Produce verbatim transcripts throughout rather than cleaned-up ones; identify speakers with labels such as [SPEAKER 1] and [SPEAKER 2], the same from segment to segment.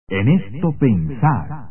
[SPEAKER 1] En esto pensar.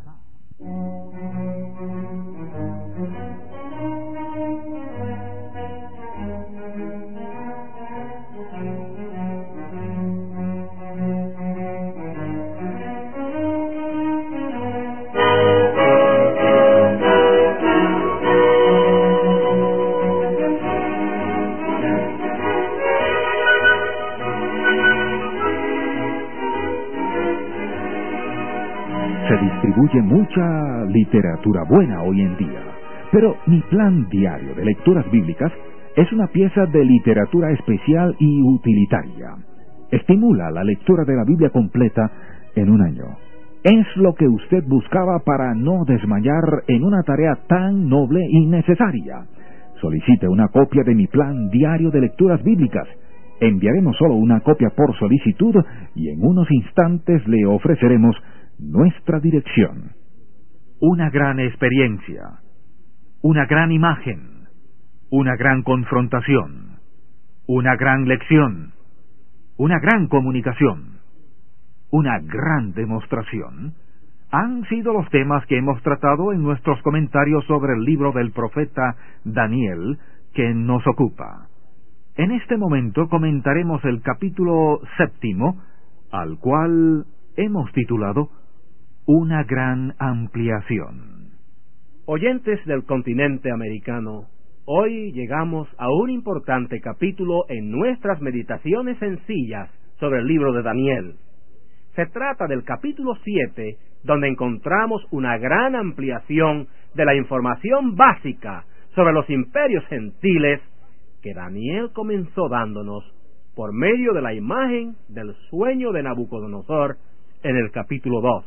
[SPEAKER 1] Se distribuye mucha literatura buena hoy en día, pero mi plan diario de lecturas bíblicas es una pieza de literatura especial y utilitaria. Estimula la lectura de la Biblia completa en un año. Es lo que usted buscaba para no desmayar en una tarea tan noble y necesaria. Solicite una copia de mi plan diario de lecturas bíblicas. Enviaremos solo una copia por solicitud y en unos instantes le ofreceremos nuestra dirección.
[SPEAKER 2] Una gran experiencia, una gran imagen, una gran confrontación, una gran lección, una gran comunicación, una gran demostración, han sido los temas que hemos tratado en nuestros comentarios sobre el libro del profeta Daniel que nos ocupa. En este momento comentaremos el capítulo séptimo, al cual hemos titulado Una gran ampliación.
[SPEAKER 3] Oyentes del continente americano, hoy llegamos a un importante capítulo en nuestras meditaciones sencillas sobre el libro de Daniel. Se trata del capítulo siete, donde encontramos una gran ampliación de la información básica sobre los imperios gentiles que Daniel comenzó dándonos por medio de la imagen del sueño de Nabucodonosor en el capítulo dos.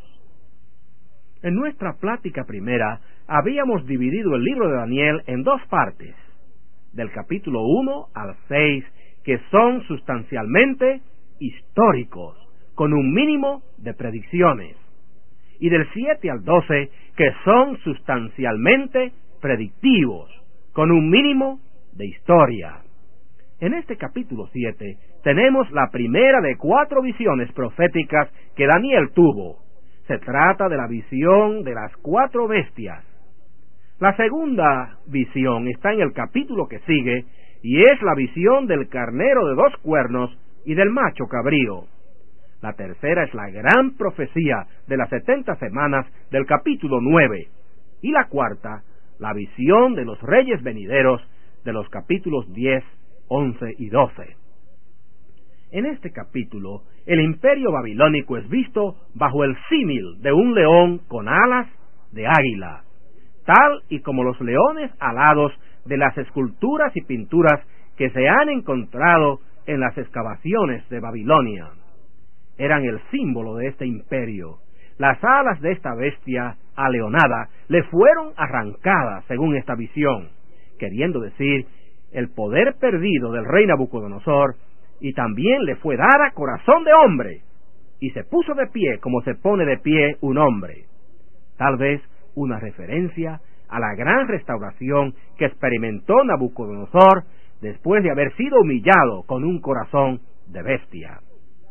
[SPEAKER 3] En nuestra plática primera, habíamos dividido el libro de Daniel en dos partes, del capítulo uno al seis, que son sustancialmente históricos, con un mínimo de predicciones, y del siete al doce, que son sustancialmente predictivos, con un mínimo de historia. En este capítulo siete, tenemos la primera de cuatro visiones proféticas que Daniel tuvo. Se trata de la visión de las cuatro bestias. La segunda visión está en el capítulo que sigue, y es la visión del carnero de dos cuernos y del macho cabrío. La tercera es la gran profecía de las setenta semanas del capítulo nueve, y la cuarta, la visión de los reyes venideros de los capítulos diez, once y doce. En este capítulo, el imperio babilónico es visto bajo el símil de un león con alas de águila, tal y como los leones alados de las esculturas y pinturas que se han encontrado en las excavaciones de Babilonia. Eran el símbolo de este imperio. Las alas de esta bestia aleonada le fueron arrancadas según esta visión, queriendo decir el poder perdido del rey Nabucodonosor, y también le fue dada corazón de hombre, y se puso de pie como se pone de pie un hombre. Tal vez una referencia a la gran restauración que experimentó Nabucodonosor después de haber sido humillado con un corazón de bestia.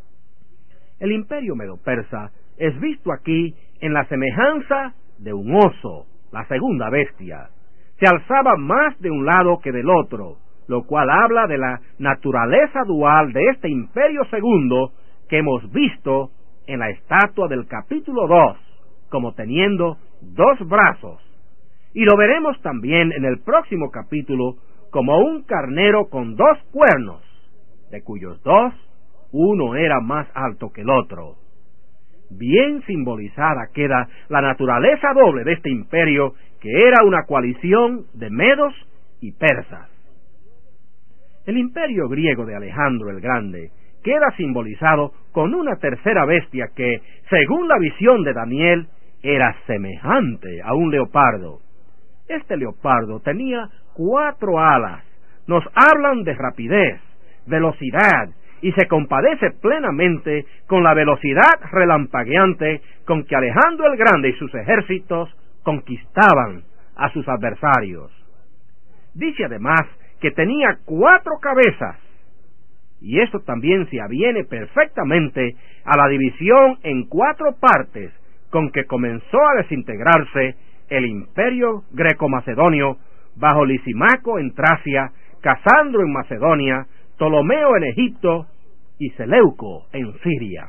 [SPEAKER 3] El imperio medo-persa es visto aquí en la semejanza de un oso, la segunda bestia. Se alzaba más de un lado que del otro, lo cual habla de la naturaleza dual de este imperio segundo que hemos visto en la estatua del capítulo dos, como teniendo dos brazos, y lo veremos también en el próximo capítulo como un carnero con dos cuernos, de cuyos dos, uno era más alto que el otro. Bien simbolizada queda la naturaleza doble de este imperio, que era una coalición de medos y persas. El imperio griego de Alejandro el Grande queda simbolizado con una tercera bestia que, según la visión de Daniel, era semejante a un leopardo. Este leopardo tenía cuatro alas, nos hablan de rapidez, velocidad, y se compadece plenamente con la velocidad relampagueante con que Alejandro el Grande y sus ejércitos conquistaban a sus adversarios. Dice además que tenía cuatro cabezas, y esto también se aviene perfectamente a la división en cuatro partes con que comenzó a desintegrarse el imperio greco-macedonio bajo Lisimaco en Tracia, Casandro en Macedonia, Ptolomeo en Egipto y Seleuco en Siria.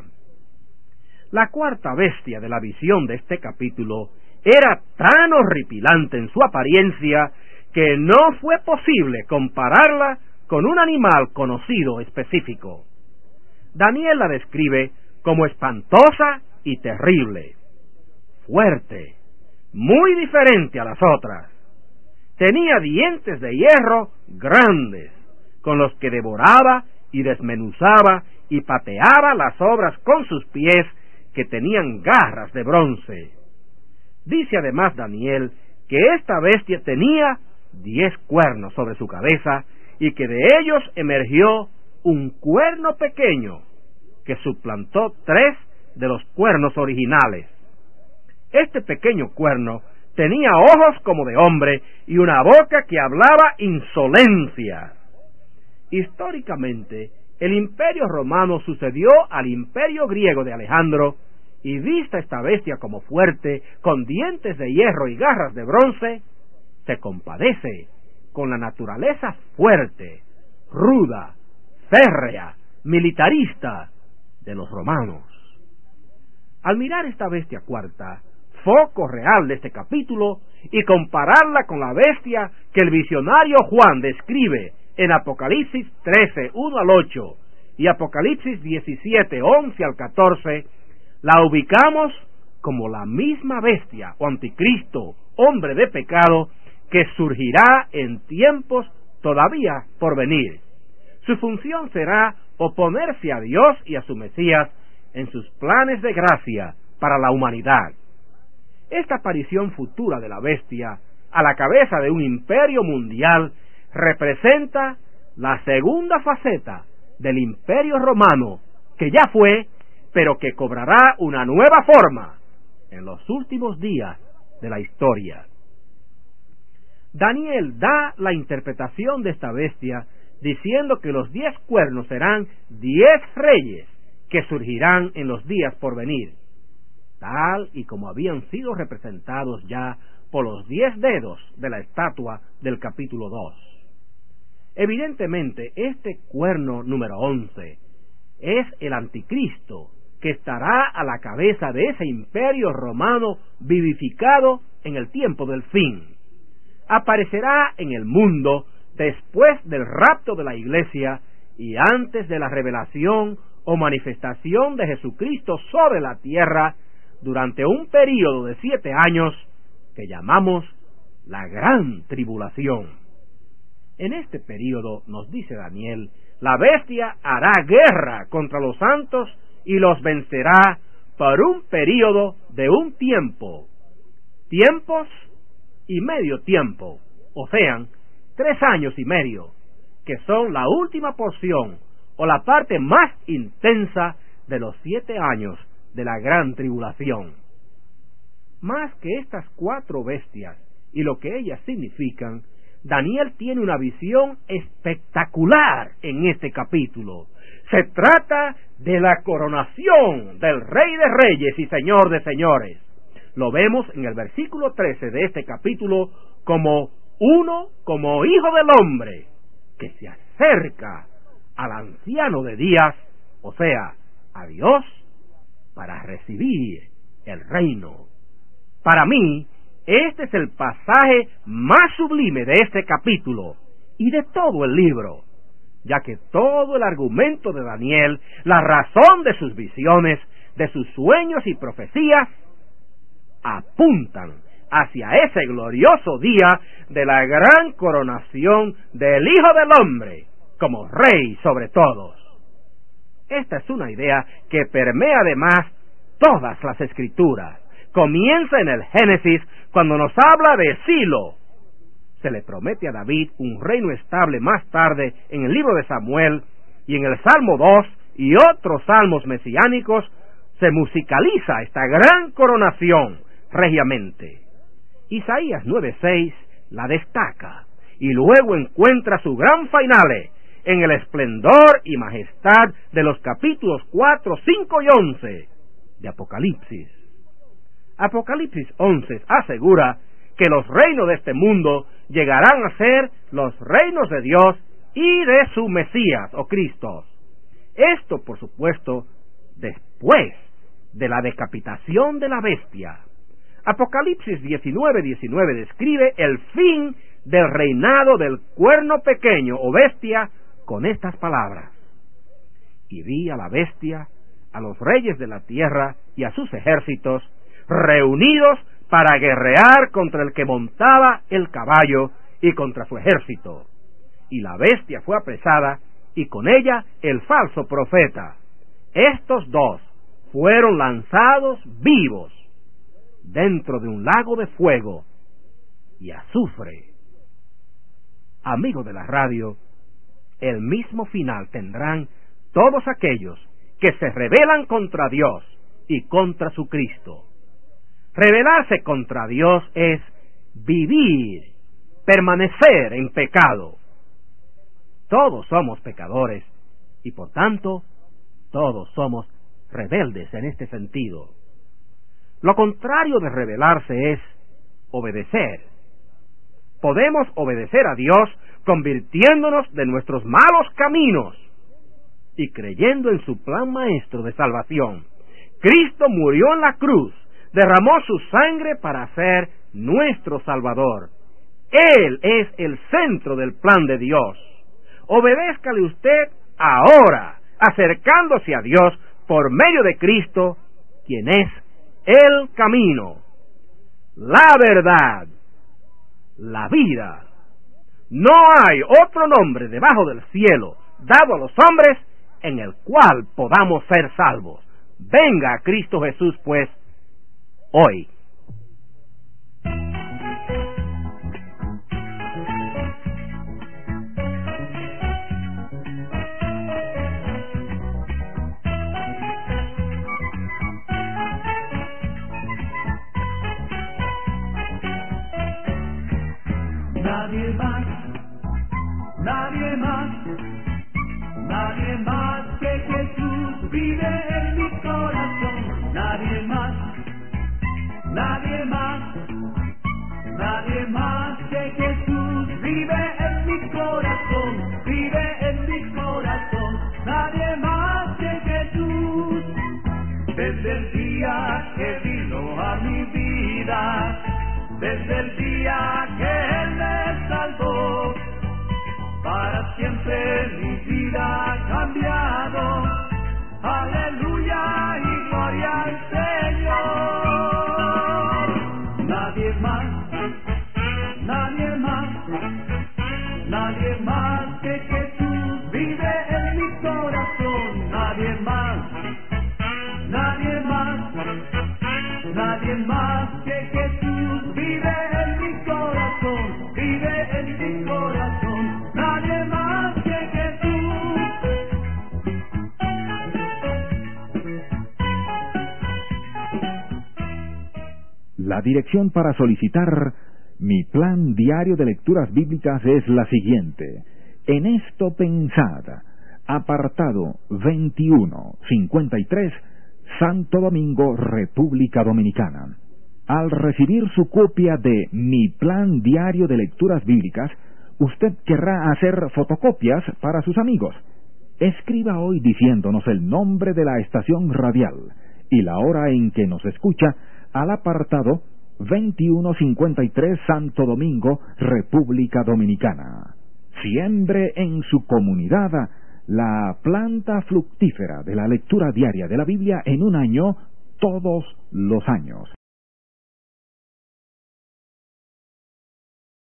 [SPEAKER 3] La cuarta bestia de la visión de este capítulo era tan horripilante en su apariencia que no fue posible compararla con un animal conocido específico. Daniel la describe como espantosa y terrible, fuerte, muy diferente a las otras. Tenía dientes de hierro grandes, con los que devoraba y desmenuzaba y pateaba las obras con sus pies, que tenían garras de bronce. Dice además Daniel que esta bestia tenía diez cuernos sobre su cabeza y que de ellos emergió un cuerno pequeño que suplantó tres de los cuernos originales. Este pequeño cuerno tenía ojos como de hombre y una boca que hablaba insolencia. Históricamente, el imperio romano sucedió al imperio griego de Alejandro, y vista esta bestia como fuerte, con dientes de hierro y garras de bronce, se compadece con la naturaleza fuerte, ruda, férrea, militarista de los romanos. Al mirar esta bestia cuarta, foco real de este capítulo, y compararla con la bestia que el visionario Juan describe en Apocalipsis trece, uno al ocho, y Apocalipsis diecisiete, once al catorce, la ubicamos como la misma bestia o anticristo, hombre de pecado, que surgirá en tiempos todavía por venir. Su función será oponerse a Dios y a su Mesías en sus planes de gracia para la humanidad. Esta aparición futura de la bestia a la cabeza de un imperio mundial representa la segunda faceta del imperio romano, que ya fue, pero que cobrará una nueva forma en los últimos días de la historia. Daniel da la interpretación de esta bestia diciendo que los diez cuernos serán diez reyes que surgirán en los días por venir, tal y como habían sido representados ya por los diez dedos de la estatua del capítulo dos. Evidentemente, este cuerno número once es el anticristo, que estará a la cabeza de ese imperio romano vivificado en el tiempo del fin. Aparecerá en el mundo después del rapto de la iglesia y antes de la revelación o manifestación de Jesucristo sobre la tierra, durante un período de siete años que llamamos la Gran Tribulación. En este período, nos dice Daniel, la bestia hará guerra contra los santos y los vencerá por un período de un tiempo, tiempos y medio tiempo, o sean, tres años y medio, que son la última porción o la parte más intensa de los siete años de la Gran Tribulación. Más que estas cuatro bestias y lo que ellas significan, Daniel tiene una visión espectacular en este capítulo. Se trata de la coronación del Rey de Reyes y Señor de Señores. Lo vemos en el versículo trece de este capítulo como uno, como hijo del hombre, que se acerca al anciano de días, o sea, a Dios, para recibir el reino. Para mí, este es el pasaje más sublime de este capítulo y de todo el libro, ya que todo el argumento de Daniel, la razón de sus visiones, de sus sueños y profecías, apuntan hacia ese glorioso día de la gran coronación del Hijo del Hombre como Rey sobre todos. Esta es una idea que permea además todas las Escrituras. Comienza en el Génesis, cuando nos habla de Silo. Se le promete a David un reino estable más tarde en el libro de Samuel, y en el Salmo dos y otros salmos mesiánicos se musicaliza esta gran coronación regiamente. Isaías nueve seis la destaca, y luego encuentra su gran finale en el esplendor y majestad de los capítulos cuatro, cinco y once de Apocalipsis. Apocalipsis once asegura que los reinos de este mundo llegarán a ser los reinos de Dios y de su Mesías o Cristo. Esto, por supuesto, después de la decapitación de la bestia. Apocalipsis diecinueve diecinueve describe el fin del reinado del cuerno pequeño o bestia con estas palabras: y vi a la bestia, a los reyes de la tierra y a sus ejércitos reunidos para guerrear contra el que montaba el caballo y contra su ejército. Y la bestia fue apresada, y con ella el falso profeta. Estos dos fueron lanzados vivos dentro de un lago de fuego y azufre. Amigo de la radio, el mismo final tendrán todos aquellos que se rebelan contra Dios y contra su Cristo. Rebelarse contra Dios es vivir, permanecer en pecado. Todos somos pecadores y por tanto todos somos rebeldes en este sentido. Lo contrario de rebelarse es obedecer. Podemos obedecer a Dios convirtiéndonos de nuestros malos caminos y creyendo en su plan maestro de salvación. Cristo murió en la cruz, derramó su sangre para ser nuestro Salvador. Él es el centro del plan de Dios. Obedézcale usted ahora, acercándose a Dios por medio de Cristo, quien es el camino, la verdad, la vida. No hay otro nombre debajo del cielo dado a los hombres en el cual podamos ser salvos. Venga a Cristo Jesús, pues, hoy.
[SPEAKER 4] Nadie más, nadie más, nadie más que Jesús vive en mi corazón. Nadie más, nadie más, nadie más que Jesús vive en mi corazón, vive en mi corazón. Nadie más que Jesús, desde el día que vino a mi vida, desde el día que Él me salvó, para siempre mi vida ha cambiado. Aleluya y gloria al Señor. Nadie más, nadie más, nadie más que Jesús vive en mi corazón. Nadie más, nadie más, nadie más que Jesús vive en mi corazón, vive en mi corazón. Nadie más que Jesús.
[SPEAKER 1] La dirección para solicitar mi plan diario de lecturas bíblicas es la siguiente: En esto pensad, apartado veintiuno cincuenta y tres, Santo Domingo, República Dominicana. Al recibir su copia de Mi Plan Diario de Lecturas Bíblicas, usted querrá hacer fotocopias para sus amigos. Escriba hoy diciéndonos el nombre de la estación radial y la hora en que nos escucha al apartado veintiuno cincuenta y tres, Santo Domingo, República Dominicana. Siembre en su comunidad la planta fructífera de la lectura diaria de la Biblia en un año, todos los años.